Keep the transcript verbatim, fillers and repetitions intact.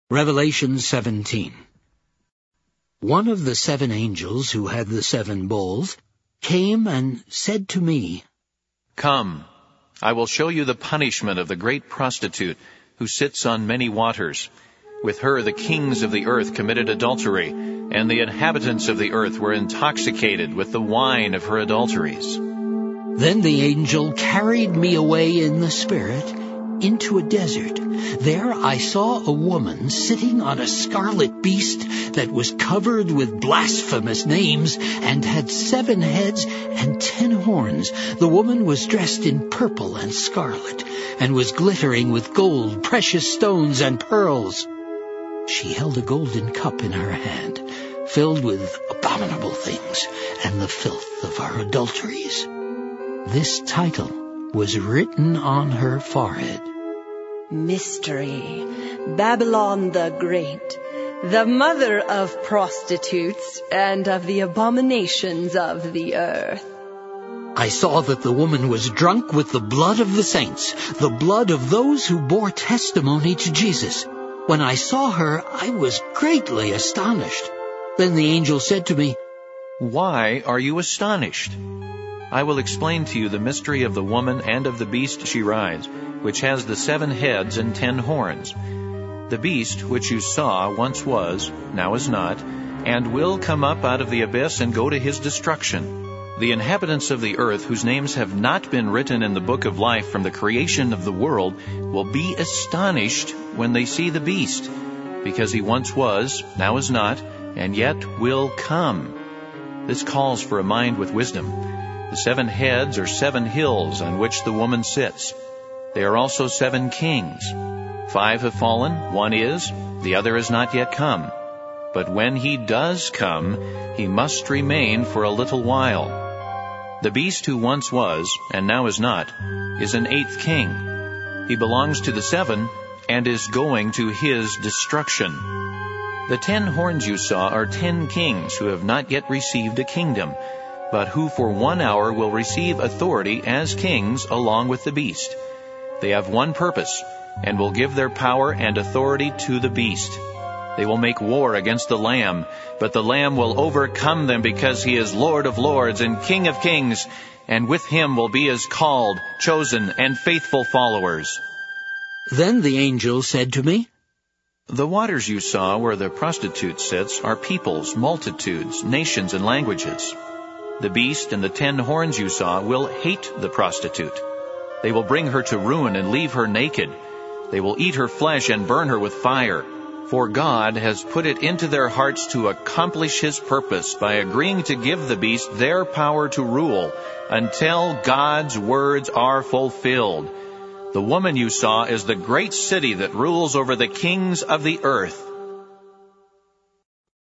Revelation seventeen. One of the seven angels who had the seven bowls came and said to me, "Come, I will show you the punishment of the great prostitute who sits on many waters. With her the kings of the earth committed adultery, and the inhabitants of the earth were intoxicated with the wine of her adulteries." Then the angel carried me away in the Spirit into a desert. There I saw a woman sitting on a scarlet beast that was covered with blasphemous names and had seven heads and ten horns. The woman was dressed in purple and scarlet and was glittering with gold, precious stones, and pearls. She held a golden cup in her hand, filled with abominable things and the filth of her adulteries. This title was written on her forehead: Mystery, Babylon the Great, the mother of prostitutes and of the abominations of the earth. I saw that the woman was drunk with the blood of the saints, the blood of those who bore testimony to Jesus. When I saw her, I was greatly astonished. Then the angel said to me, "Why are you astonished? I will explain to you the mystery of the woman and of the beast she rides, which has the seven heads and ten horns. The beast which you saw once was, now is not, and will come up out of the abyss and go to his destruction. The inhabitants of the earth, whose names have not been written in the book of life from the creation of the world, will be astonished when they see the beast, because he once was, now is not, and yet will come." This calls for a mind with wisdom. The seven heads are seven hills on which the woman sits. They are also seven kings. Five have fallen, one is, the other has not yet come. But when he does come, he must remain for a little while. The beast who once was, and now is not, is an eighth king. He belongs to the seven, and is going to his destruction. The ten horns you saw are ten kings who have not yet received a kingdom, but who for one hour will receive authority as kings along with the beast. They have one purpose, and will give their power and authority to the beast. They will make war against the Lamb, but the Lamb will overcome them because he is Lord of lords and King of kings, and with him will be his called, chosen, and faithful followers. Then the angel said to me, "The waters you saw where the prostitute sits are peoples, multitudes, nations, and languages. The beast and the ten horns you saw will hate the prostitute. They will bring her to ruin and leave her naked. They will eat her flesh and burn her with fire. For God has put it into their hearts to accomplish his purpose by agreeing to give the beast their power to rule until God's words are fulfilled. The woman you saw is the great city that rules over the kings of the earth."